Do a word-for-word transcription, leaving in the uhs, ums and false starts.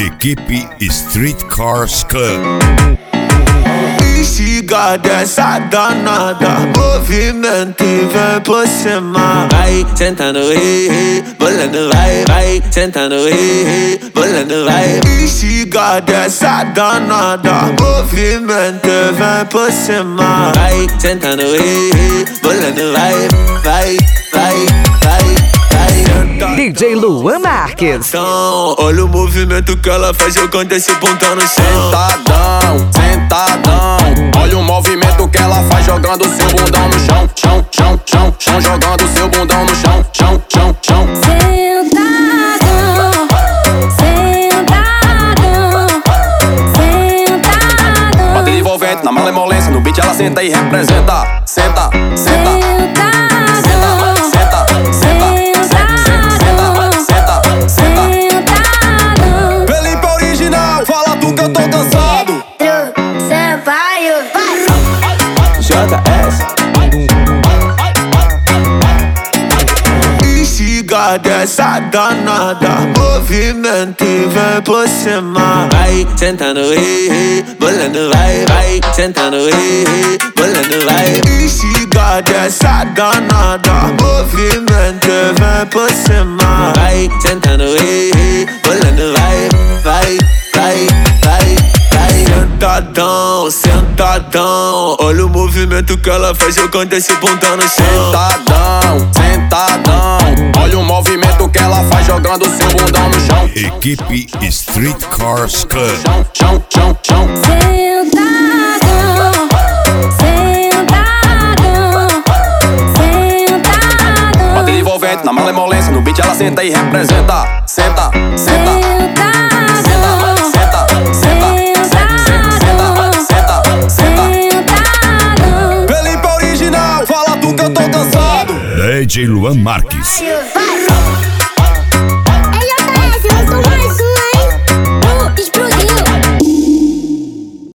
Equipe Street Cars Club. Instiga dessa danada, movimento e vem por cima. Vai sentando, ei, ei, bolando, vai, vai sentando, ei, ei, bolando, vai. Instiga dessa danada, movimento e vem por cima. Vai sentando, ei, ei, bolando, vai, vai, vai, vai. D J Luan Marques. Então, olha o movimento que ela faz jogando esse bundão no chão. Sentadão, sentadão. Olha o movimento que ela faz jogando seu bundão no chão. Chão, chão, chão, chão. Jogando seu bundão no chão. Chão, chão, chão. Sentadão, sentadão, sentadão. Bate envolvente na malemolência. No beat ela senta e representa. Senta, senta. Eu tô cansado. Sampaio, vai. J S. Instiga dessa danada, movimento e vem por cima. Vai sentando, ei, ei, bolando, vai, vai sentando, ei, ei, bolando, vai. Instiga dessa danada, movimento e vem por cima. Vai sentando, ei, ei, bolando, vai, vai, vai, vai, vai. Sentadão, sentadão. Olha o movimento que ela faz jogando esse bundão no chão. Sentadão, sentadão. Olha o movimento que ela faz jogando seu bundão no chão. Equipe Street Cars Club. Chão, chão, chão, chão. Sentadão, sentadão, sentadão. Bate envolvente na malemolência. No beat ela senta e representa. Senta, senta. D J Luan Marques. Vai.